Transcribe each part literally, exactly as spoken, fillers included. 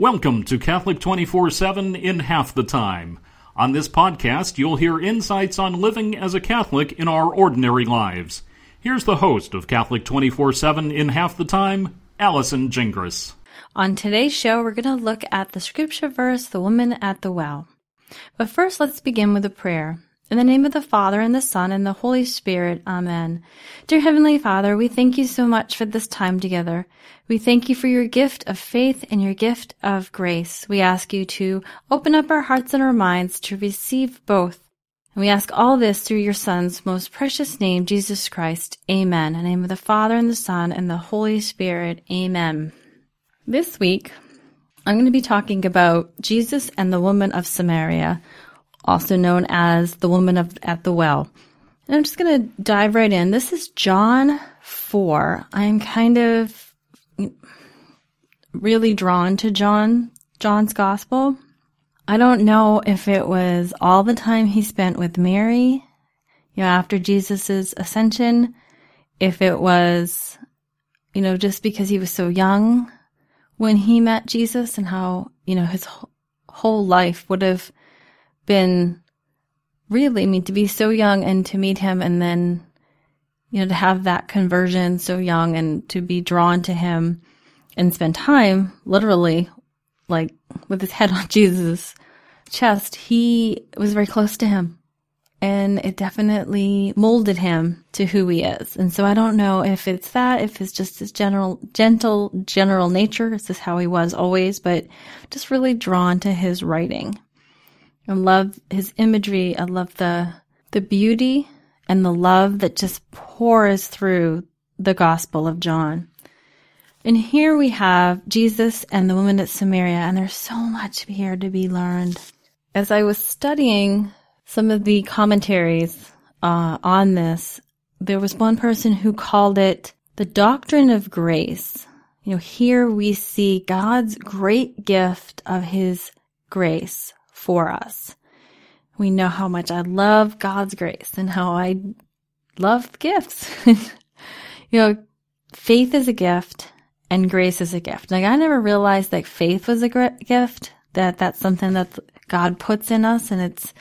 Welcome to Catholic twenty-four seven in Half the Time. On this podcast, you'll hear insights on living as a Catholic in our ordinary lives. Here's the host of Catholic twenty-four seven in Half the Time, Allison Gingras. On today's show, we're going to look at the scripture verse, the woman at the well. But first, let's begin with a prayer. In the name of the Father, and the Son, and the Holy Spirit. Amen. Dear Heavenly Father, we thank you so much for this time together. We thank you for your gift of faith and your gift of grace. We ask you to open up our hearts and our minds to receive both. And we ask all this through your Son's most precious name, Jesus Christ. Amen. In the name of the Father, and the Son, and the Holy Spirit. Amen. This week, I'm going to be talking about Jesus and the woman of Samaria, also known as the woman of at the well. And I'm just going to dive right in. This is John four. I'm kind of really drawn to John, John's gospel. I don't know if it was all the time he spent with Mary, you know, after Jesus' ascension, if it was, you know, just because he was so young when he met Jesus and how, you know, his whole life would have been really, I mean, to be so young and to meet him and then, you know, to have that conversion so young and to be drawn to him and spend time literally like with his head on Jesus' chest. He was very close to him and it definitely molded him to who he is. And so I don't know if it's that, if it's just his general, gentle, general nature. This is how he was always, but just really drawn to his writing. I love his imagery. I love the the beauty and the love that just pours through the Gospel of John. And here we have Jesus and the woman at Samaria, and there's so much here to be learned. As I was studying some of the commentaries uh, on this, there was one person who called it the doctrine of grace. You know, here we see God's great gift of his grace for us. We know how much I love God's grace and how I love gifts. You know, faith is a gift and grace is a gift. Like I never realized that faith was a gift, that that's something that God puts in us and it's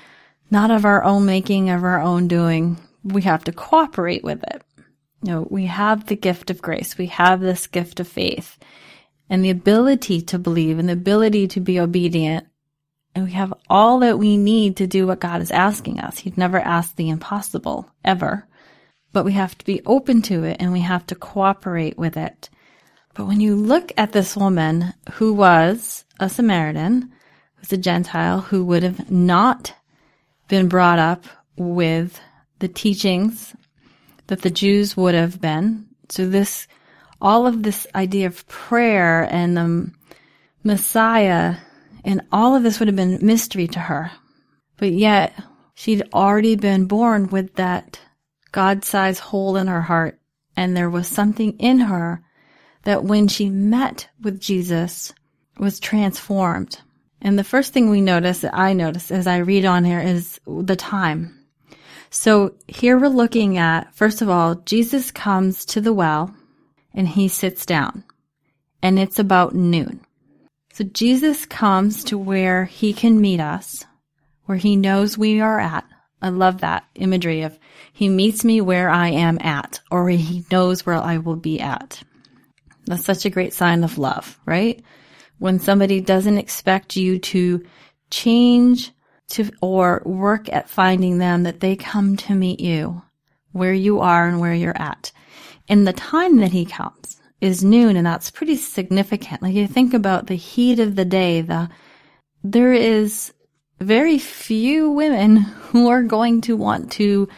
not of our own making, of our own doing. We have to cooperate with it. You know, we have the gift of grace. We have this gift of faith and the ability to believe and the ability to be obedient. And we have all that we need to do what God is asking us. He'd never asked the impossible, ever. But we have to be open to it and we have to cooperate with it. But when you look at this woman who was a Samaritan, was a Gentile, who would have not been brought up with the teachings that the Jews would have been. So this, all of this idea of prayer and the Messiah, and all of this would have been mystery to her. But yet, she'd already been born with that God-sized hole in her heart. And there was something in her that when she met with Jesus was transformed. And the first thing we notice, that I notice as I read on here, is the time. So here we're looking at, first of all, Jesus comes to the well and he sits down. And it's about noon. So Jesus comes to where he can meet us, where he knows we are at. I love that imagery of he meets me where I am at, or he knows where I will be at. That's such a great sign of love, right? When somebody doesn't expect you to change to or work at finding them, that they come to meet you where you are and where you're at. And the time that he comes is noon, and that's pretty significant. Like you think about the heat of the day, the there is very few women who are going to want to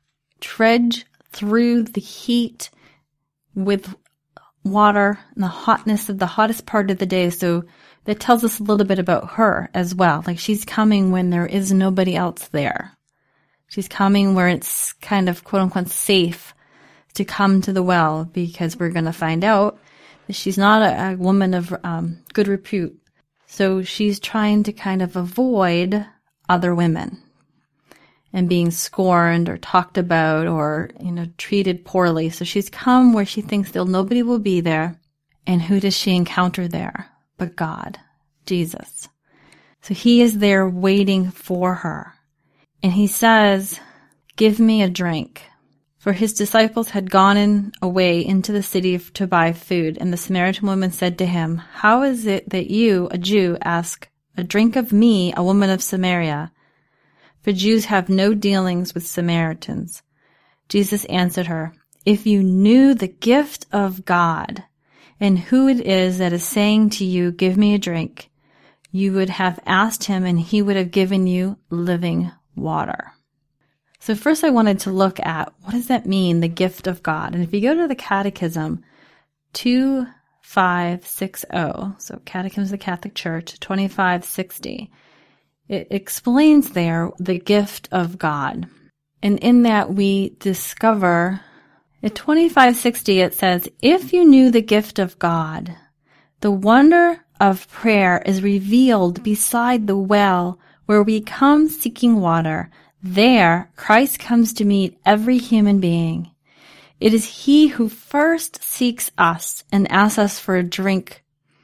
trudge through the heat with water and the hotness of the hottest part of the day. So that tells us a little bit about her as well. Like she's coming when there is nobody else there. She's coming where it's kind of quote unquote safe to come to the well, because we're going to find out that she's not a, a woman of um, good repute. So she's trying to kind of avoid other women and being scorned or talked about or, you know, treated poorly. So she's come where she thinks that nobody will be there. And who does she encounter there? but God, Jesus. So he is there waiting for her. And he says, give me a drink. For his disciples had gone in away into the city to buy food. And the Samaritan woman said to him, how is it that you, a Jew, ask a drink of me, a woman of Samaria? For Jews have no dealings with Samaritans. Jesus answered her, if you knew the gift of God and who it is that is saying to you, give me a drink, you would have asked him and he would have given you living water. So first I wanted to look at what does that mean, the gift of God? And if you go to the Catechism two five six zero, so Catechism of the Catholic Church twenty-five sixty, it explains there the gift of God. And in that we discover, at twenty-five sixty it says, if you knew the gift of God, the wonder of prayer is revealed beside the well where we come seeking water. There, Christ comes to meet every human being. It is he who first seeks us and asks us for a drink.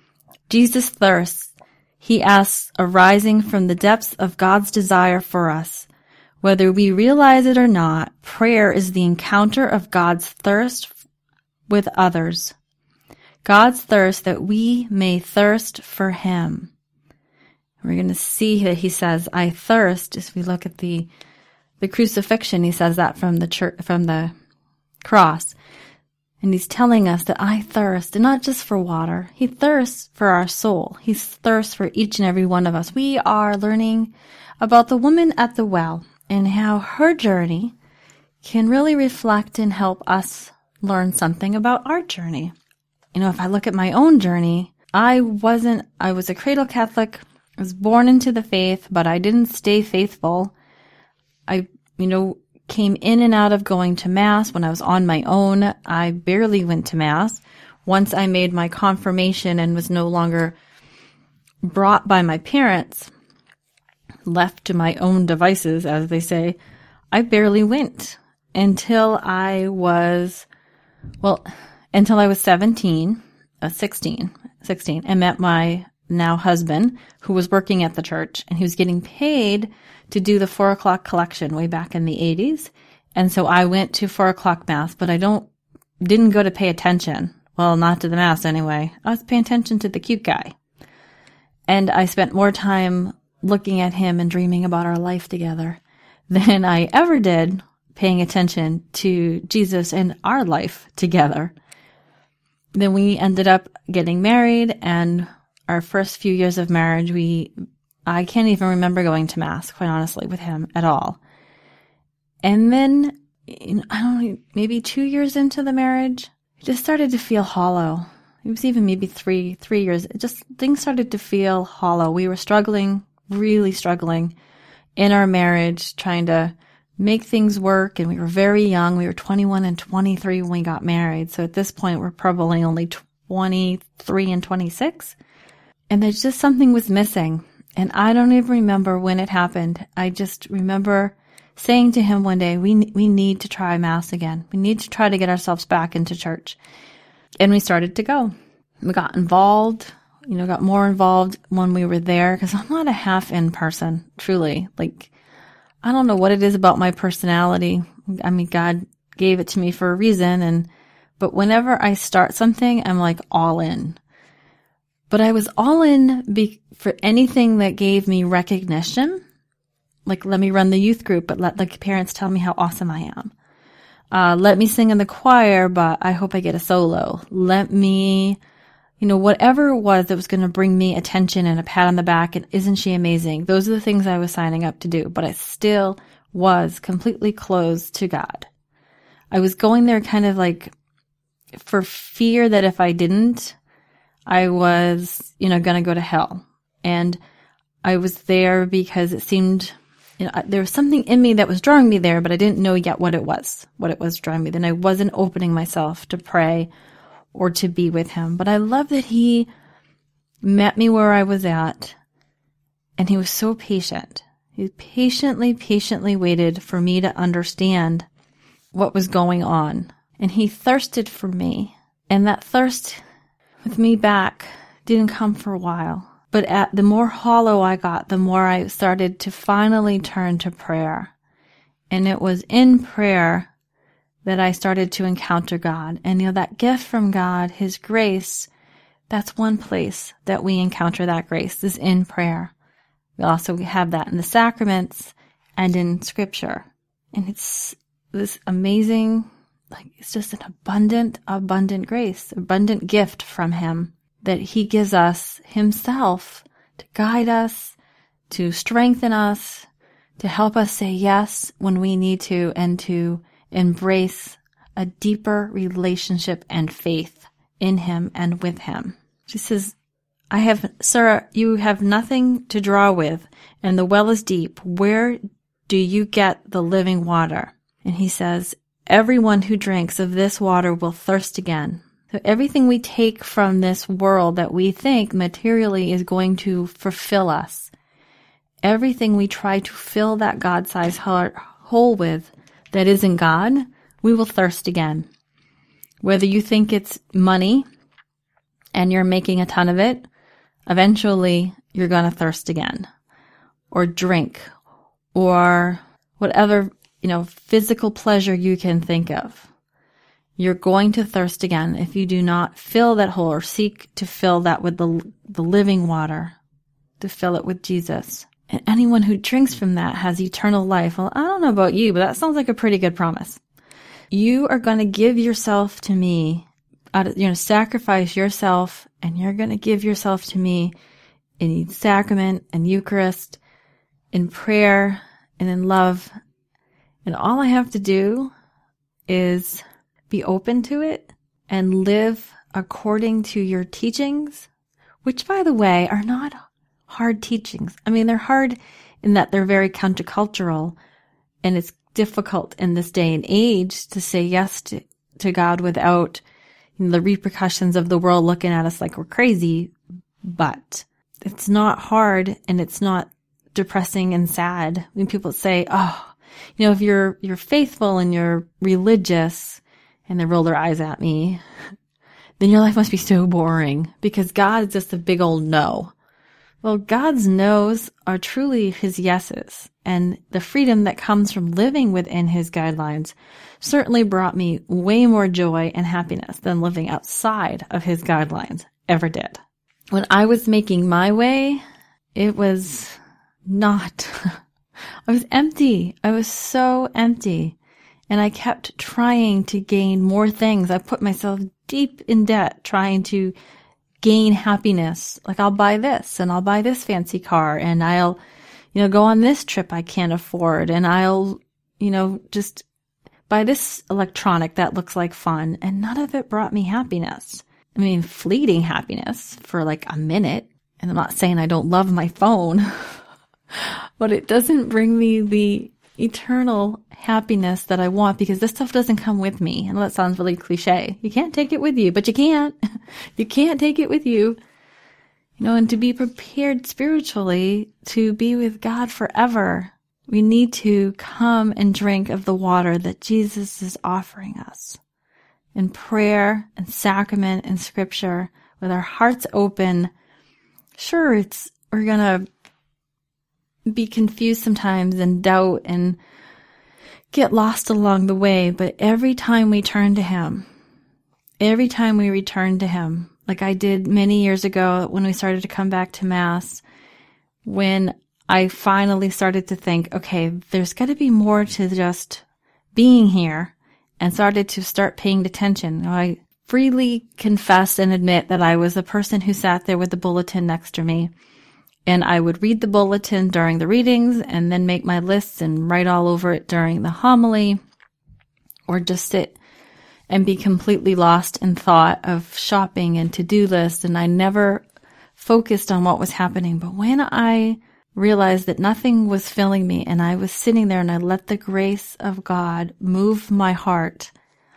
Jesus thirsts. He asks, arising from the depths of God's desire for us. Whether we realize it or not, prayer is the encounter of God's thirst with others. God's thirst that we may thirst for him. We're going to see that he says, I thirst, as we look at the the crucifixion, he says that from the church, from the cross. And he's telling us that I thirst, and not just for water. He thirsts for our soul. He thirsts for each and every one of us. We are learning about the woman at the well and how her journey can really reflect and help us learn something about our journey. You know, if I look at my own journey, I wasn't, I was a cradle Catholic. I was born into the faith, but I didn't stay faithful. I, you know, came in and out of going to Mass when I was on my own. I barely went to Mass. Once I made my confirmation and was no longer brought by my parents, left to my own devices, as they say, I barely went until I was, well, until I was seventeen, uh, sixteen, sixteen, and met my now husband, who was working at the church, and he was getting paid to do the four o'clock collection way back in the eighties. And so I went to four o'clock Mass, but I don't, didn't go to pay attention. Well, not to the Mass anyway. I was paying attention to the cute guy. And I spent more time looking at him and dreaming about our life together than I ever did paying attention to Jesus and our life together. Then we ended up getting married, and our first few years of marriage, we, I can't even remember going to Mass, quite honestly, with him at all. And then, you know, I don't know, maybe two years into the marriage, it just started to feel hollow. It was even maybe three, three years. It just, things started to feel hollow. We were struggling, really struggling in our marriage, trying to make things work. And we were very young. We were twenty-one and twenty-three when we got married. So at this point, we're probably only twenty-three and twenty-six. And there's just something was missing. And I don't even remember when it happened. I just remember saying to him one day, we we need to try Mass again. We need to try to get ourselves back into church. And we started to go. We got involved, you know, got more involved when we were there, because I'm not a half-in person, truly. Like, I don't know what it is about my personality. I mean, God gave it to me for a reason. And but whenever I start something, I'm like all in. But I was all in be- for anything that gave me recognition. Like, let me run the youth group, but let the parents tell me how awesome I am. Uh, let me sing in the choir, but I hope I get a solo. Let me, you know, whatever it was that was going to bring me attention and a pat on the back, and isn't she amazing? Those are the things I was signing up to do, but I still was completely closed to God. I was going there kind of like for fear that if I didn't, I was, you know, going to go to hell. And I was there because it seemed, you know, there was something in me that was drawing me there, but I didn't know yet what it was, what it was drawing me. Then I wasn't opening myself to pray or to be with him. But I love that he met me where I was at, and he was so patient. He patiently, patiently waited for me to understand what was going on. And he thirsted for me. And that thirst with me back didn't come for a while. But at, the more hollow I got, the more I started to finally turn to prayer. And it was in prayer that I started to encounter God. And, you know, that gift from God, His grace, that's one place that we encounter that grace, is in prayer. We also have that in the sacraments and in Scripture. And it's this amazing, like, it's just an abundant, abundant grace, abundant gift from Him that He gives us Himself to guide us, to strengthen us, to help us say yes when we need to, and to embrace a deeper relationship and faith in Him and with Him. She says, I have, sir, you have nothing to draw with, and the well is deep. Where do you get the living water? And he says, everyone who drinks of this water will thirst again. So everything we take from this world that we think materially is going to fulfill us, everything we try to fill that God-sized heart hole with that isn't God, we will thirst again. Whether you think it's money and you're making a ton of it, eventually you're going to thirst again. Or drink, or whatever, you know, physical pleasure you can think of. You're going to thirst again if you do not fill that hole or seek to fill that with the, the living water, to fill it with Jesus. And anyone who drinks from that has eternal life. Well, I don't know about you, but that sounds like a pretty good promise. You are going to give yourself to me, you're going to sacrifice yourself, and you're going to give yourself to me in sacrament and Eucharist, in prayer and in love. And all I have to do is be open to it and live according to your teachings, which, by the way, are not hard teachings. I mean, they're hard in that they're very countercultural, and it's difficult in this day and age to say yes to, to God without, you know, the repercussions of the world looking at us like we're crazy. But it's not hard, and it's not depressing and sad when people say, oh, you know, if you're you're faithful and you're religious, and they roll their eyes at me, then your life must be so boring because God is just a big old no. Well, God's no's are truly His yeses, and the freedom that comes from living within His guidelines certainly brought me way more joy and happiness than living outside of His guidelines ever did. When I was making my way, it was not, I was empty. I was so empty. And I kept trying to gain more things. I put myself deep in debt trying to gain happiness. Like, I'll buy this, and I'll buy this fancy car, and I'll, you know, go on this trip I can't afford, and I'll, you know, just buy this electronic that looks like fun. And none of it brought me happiness. I mean, fleeting happiness for like a minute. And I'm not saying I don't love my phone, but it doesn't bring me the eternal happiness that I want, because this stuff doesn't come with me. I know that sounds really cliche. You can't take it with you, but you can't. You can't take it with you. You know, and to be prepared spiritually to be with God forever, we need to come and drink of the water that Jesus is offering us in prayer and sacrament and Scripture, with our hearts open. Sure, it's we're gonna be confused sometimes and doubt and get lost along the way, but every time we turn to Him, every time we return to Him, like I did many years ago when we started to come back to Mass, when I finally started to think, okay, there's got to be more to just being here, and started to start paying attention. I freely confess and admit that I was the person who sat there with the bulletin next to me. And I would read the bulletin during the readings and then make my lists and write all over it during the homily, or just sit and be completely lost in thought of shopping and to-do lists. And I never focused on what was happening. But when I realized that nothing was filling me and I was sitting there and I let the grace of God move my heart,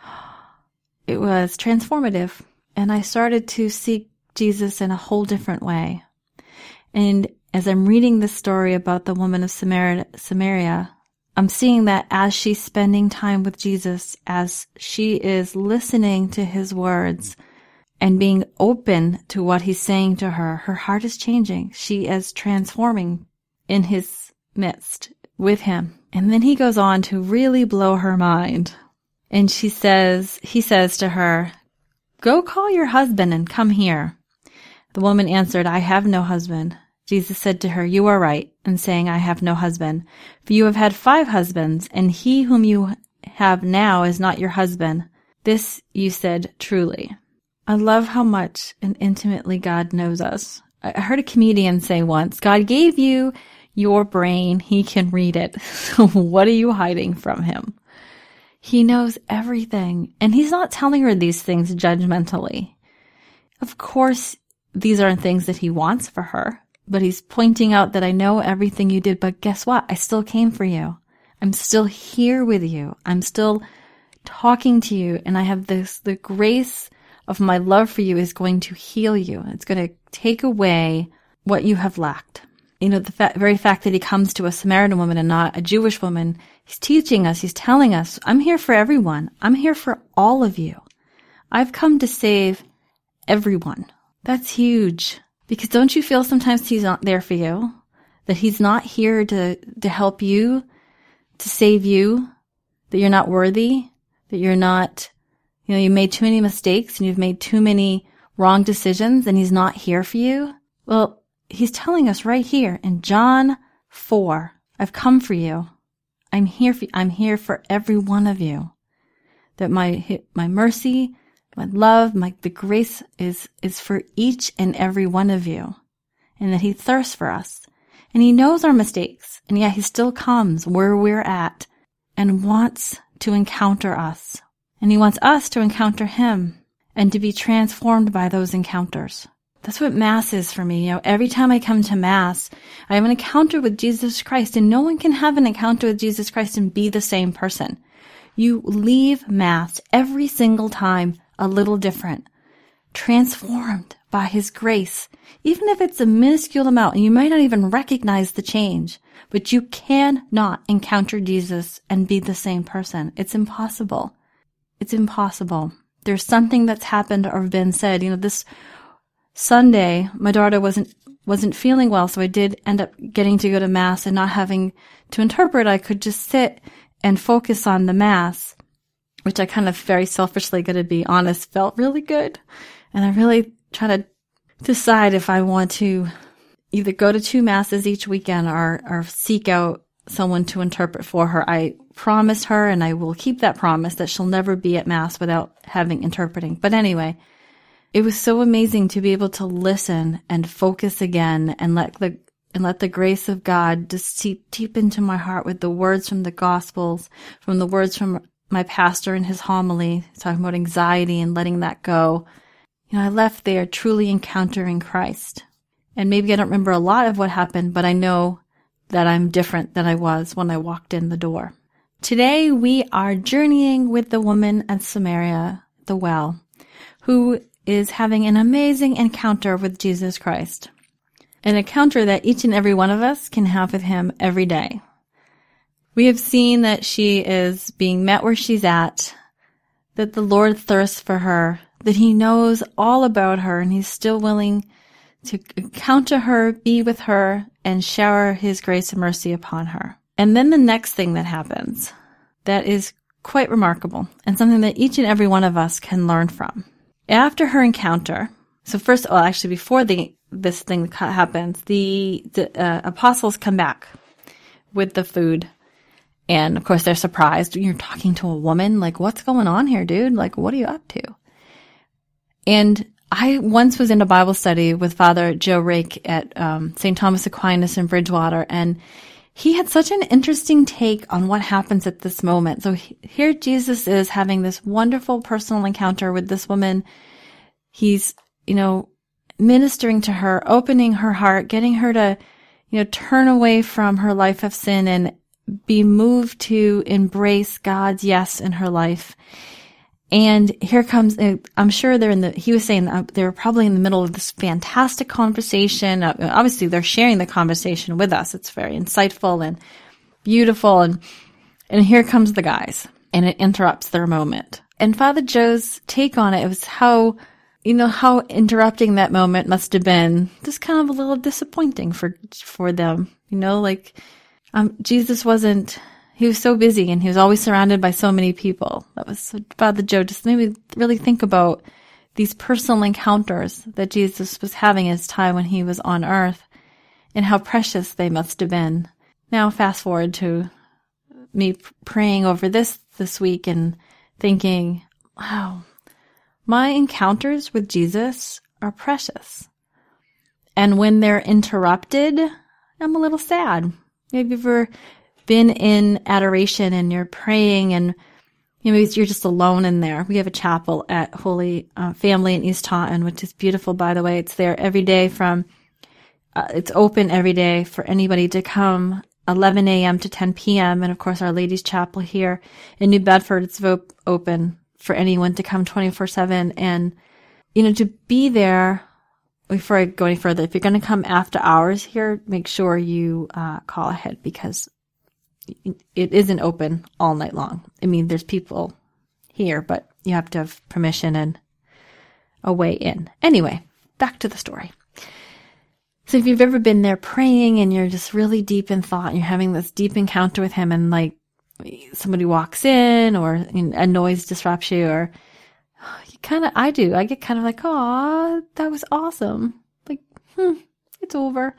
it was transformative. And I started to seek Jesus in a whole different way. And as I'm reading this story about the woman of Samaria, Samaria, I'm seeing that as she's spending time with Jesus, as she is listening to His words and being open to what he's saying to her, her heart is changing. She is transforming in his midst with him. And then he goes on to really blow her mind. And she says, he says to her, "Go call your husband and come here." The woman answered, "I have no husband." Jesus said to her, "You are right in saying I have no husband, for you have had five husbands, and he whom you have now is not your husband. This you said truly." I love how much and intimately God knows us. I heard a comedian say once, God gave you your brain, he can read it. So what are you hiding from him? He knows everything, and he's not telling her these things judgmentally. Of course, these aren't things that he wants for her, but he's pointing out that I know everything you did, but guess what? I still came for you. I'm still here with you. I'm still talking to you, and I have this, the grace of my love for you is going to heal you. It's going to take away what you have lacked. You know, the fa- very fact that he comes to a Samaritan woman and not a Jewish woman, he's teaching us, he's telling us, I'm here for everyone. I'm here for all of you. I've come to save everyone. That's huge. Because don't you feel sometimes he's not there for you? That he's not here to, to help you, to save you, that you're not worthy, that you're not, you know, you made too many mistakes and you've made too many wrong decisions and he's not here for you? Well, he's telling us right here in John four, I've come for you. I'm here for, I'm here for every one of you. That my, my mercy, my love, my, the grace is, is for each and every one of you. And that he thirsts for us. And he knows our mistakes. And yet he still comes where we're at and wants to encounter us. And he wants us to encounter him and to be transformed by those encounters. That's what Mass is for me. You know, every time I come to Mass, I have an encounter with Jesus Christ, and no one can have an encounter with Jesus Christ and be the same person. You leave Mass every single time a little different, transformed by his grace, even if it's a minuscule amount, and you might not even recognize the change, but you cannot encounter Jesus and be the same person. It's impossible. It's impossible. There's something that's happened or been said. You know, this Sunday, my daughter wasn't wasn't feeling well, so I did end up getting to go to Mass and not having to interpret. I could just sit and focus on the Mass, which I kind of very selfishly, got to be honest, felt really good. And I really try to decide if I want to either go to two Masses each weekend or, or seek out someone to interpret for her. I promised her, and I will keep that promise, that she'll never be at Mass without having interpreting. But anyway, it was so amazing to be able to listen and focus again and let the and let the grace of God just seep deep into my heart with the words from the Gospels, from the words from my pastor in his homily, talking about anxiety and letting that go. You know, I left there truly encountering Christ. And maybe I don't remember a lot of what happened, but I know that I'm different than I was when I walked in the door. Today we are journeying with the woman at Samaria, the well, who is having an amazing encounter with Jesus Christ. An encounter that each and every one of us can have with him every day. We have seen that she is being met where she's at, that the Lord thirsts for her, that he knows all about her, and he's still willing to encounter her, be with her, and shower his grace and mercy upon her. And then the next thing that happens that is quite remarkable and something that each and every one of us can learn from. After her encounter, so first, well, actually before the this thing happens, the, the uh, apostles come back with the food. And of course they're surprised. You're talking to a woman? Like, what's going on here, dude? Like, what are you up to? And I once was in a Bible study with Father Joe Rake at um, Saint Thomas Aquinas in Bridgewater, and he had such an interesting take on what happens at this moment. So he, here Jesus is having this wonderful personal encounter with this woman. He's, you know, ministering to her, opening her heart, getting her to, you know, turn away from her life of sin and be moved to embrace God's yes in her life. And here comes, I'm sure they're in the, he was saying that they're probably in the middle of this fantastic conversation. Obviously, they're sharing the conversation with us. It's very insightful and beautiful. And, and here comes the guys, and it interrupts their moment. And Father Joe's take on it was how you know, how interrupting that moment must have been just kind of a little disappointing for, for them. You know, like, um, Jesus wasn't, he was so busy and he was always surrounded by so many people. That was so, Father Joe just made me really think about these personal encounters that Jesus was having his time when he was on earth and how precious they must have been. Now fast forward to me praying over this this week and thinking, wow, my encounters with Jesus are precious. And when they're interrupted, I'm a little sad. Maybe you've ever been in adoration and you're praying and you know, maybe you're just alone in there. We have a chapel at Holy uh, Family in East Taunton, which is beautiful, by the way. It's there every day from, uh, it's open every day for anybody to come, eleven a.m. to ten p.m. And of course, Our Lady's Chapel here in New Bedford, it's op- open for anyone to come twenty-four seven. And, you know, to be there, before I go any further, if you're going to come after hours here, make sure you uh, call ahead because it isn't open all night long. I mean, there's people here, but you have to have permission and a way in. Anyway, back to the story. So if you've ever been there praying and you're just really deep in thought and you're having this deep encounter with him and like somebody walks in or a noise disrupts you or you kind of, I do, I get kind of like, oh, that was awesome. Like, hmm, it's over.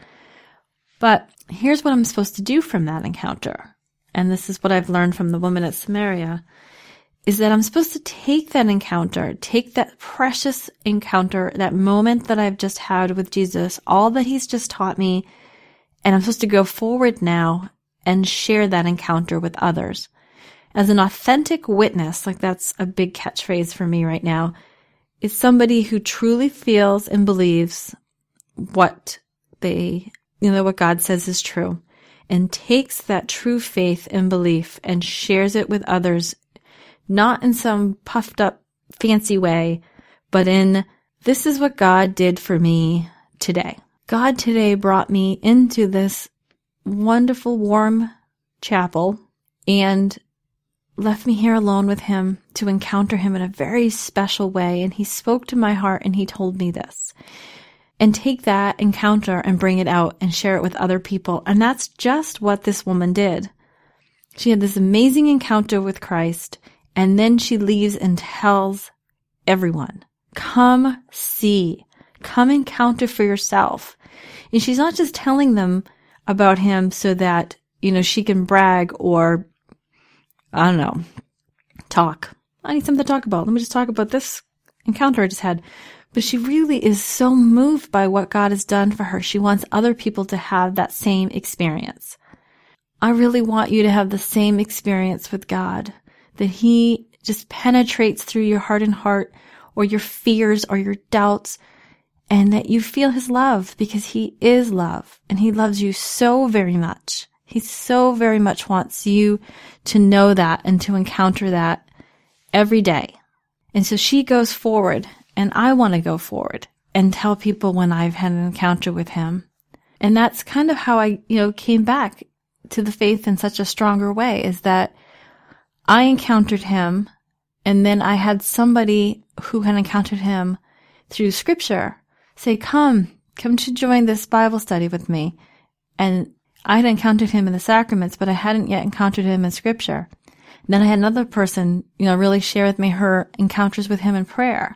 But here's what I'm supposed to do from that encounter. And this is what I've learned from the woman at Samaria, is that I'm supposed to take that encounter, take that precious encounter, that moment that I've just had with Jesus, all that he's just taught me, and I'm supposed to go forward now and share that encounter with others. As an authentic witness, like that's a big catchphrase for me right now, is somebody who truly feels and believes what they, you know, what God says is true, and takes that true faith and belief and shares it with others, not in some puffed up fancy way, but in, this is what God did for me today. God today brought me into this wonderful, warm chapel and left me here alone with him to encounter him in a very special way. And he spoke to my heart and he told me this. And take that encounter and bring it out and share it with other people. And that's just what this woman did. She had this amazing encounter with Christ, and then she leaves and tells everyone, come see, come encounter for yourself. And she's not just telling them about him so that, you know, she can brag or, I don't know, talk. I need something to talk about. Let me just talk about this encounter I just had. But she really is so moved by what God has done for her. She wants other people to have that same experience. I really want you to have the same experience with God, that he just penetrates through your heart and heart or your fears or your doubts, and that you feel his love because he is love and he loves you so very much. He so very much wants you to know that and to encounter that every day. And so she goes forward. And I want to go forward and tell people when I've had an encounter with him. And that's kind of how I, you know, came back to the faith in such a stronger way, is that I encountered him and then I had somebody who had encountered him through scripture say, come, come to join this Bible study with me. And I had encountered him in the sacraments, but I hadn't yet encountered him in scripture. And then I had another person, you know, really share with me her encounters with him in prayer.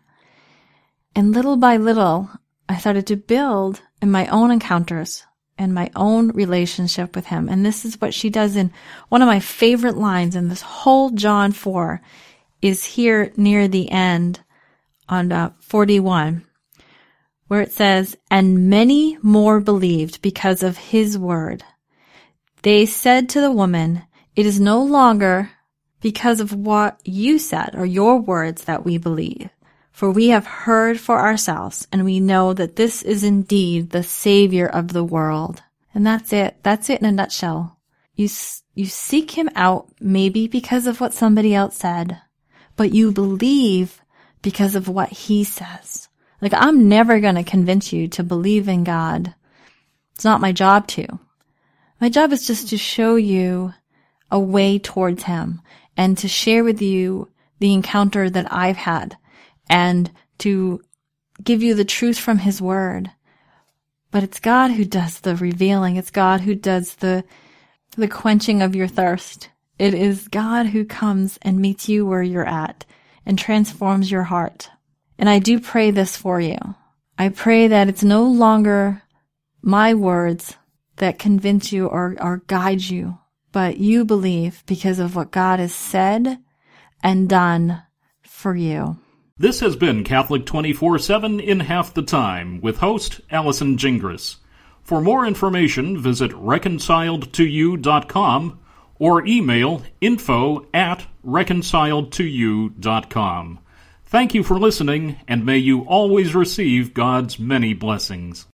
And little by little, I started to build in my own encounters and my own relationship with him. And this is what she does in one of my favorite lines in this whole John four is here near the end on uh, forty-one, where it says, and many more believed because of his word. They said to the woman, it is no longer because of what you said or your words that we believe. For we have heard for ourselves, and we know that this is indeed the Savior of the world. And that's it. That's it in a nutshell. You, you seek him out maybe because of what somebody else said, but you believe because of what he says. Like, I'm never going to convince you to believe in God. It's not my job to. My job is just to show you a way towards him and to share with you the encounter that I've had, and to give you the truth from his word. But it's God who does the revealing. It's God who does the the quenching of your thirst. It is God who comes and meets you where you're at and transforms your heart. And I do pray this for you. I pray that it's no longer my words that convince you or, or guide you, but you believe because of what God has said and done for you. This has been Catholic twenty-four seven in Half the Time with host Allison Gingras. For more information, visit reconciled to you dot com or email info at reconciled to you dot com. Thank you for listening, and may you always receive God's many blessings.